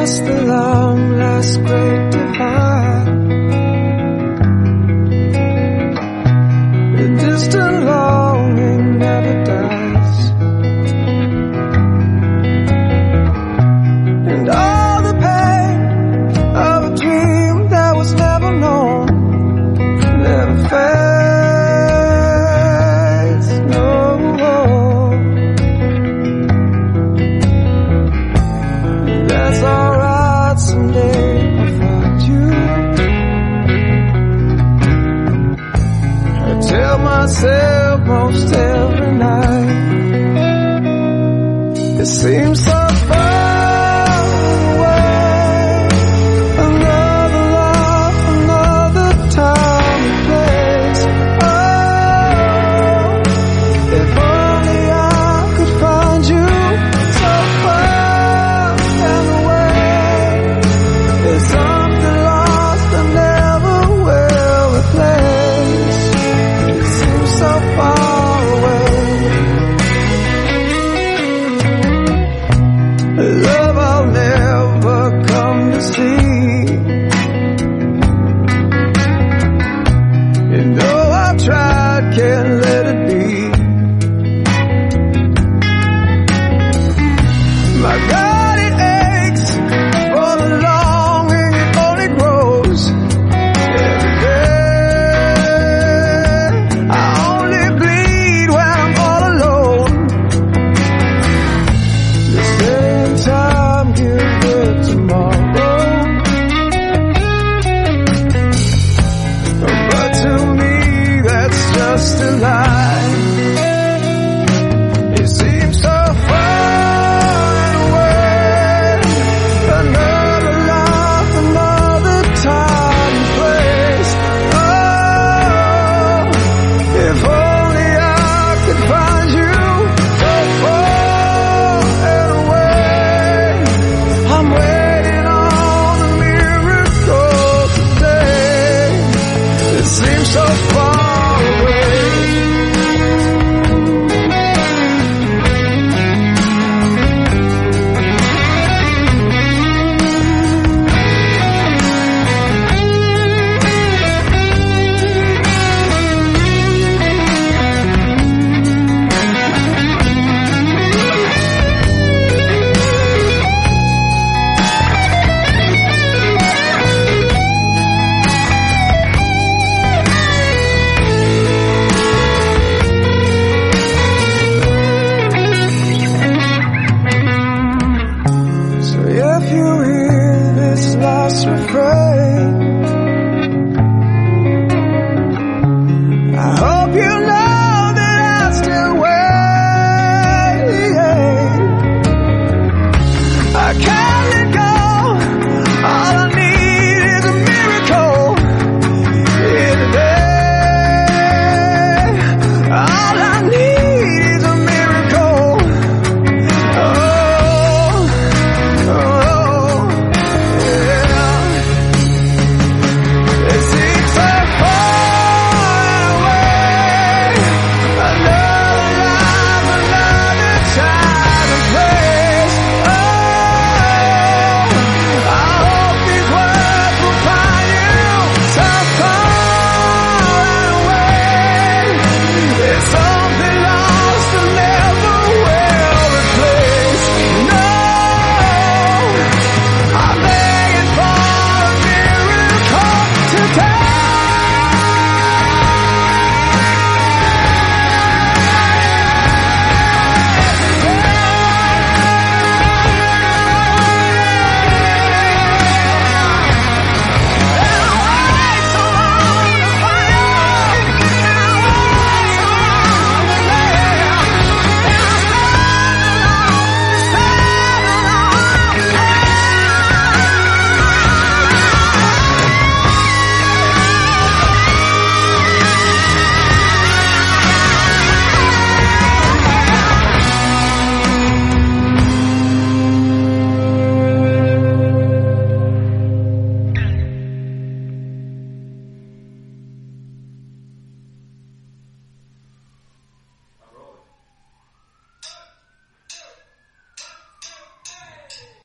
past the long last great divide. The distant longing never dies. And all the pain of a dream that was never known never fades, no. That's alright, someday I'll find you. I tell myself most every night, it seems so far away. Another love, another time and place. Oh, if only I could find you so far and away. There's something lost I never will replace. It seems so far away. A love I'll never come to see. You know I've tried, can't let it be. My God, it aches for the longing, it only grows every day. I only bleed when I'm all alone. This day and time give birth tomorrow. But to me that's just a lie. It seems so far and away. Another life, another time and place. Oh, if only I could find you so far and away. I'm waiting on a miracle today. It seems so far away. So if you hear this last refrain,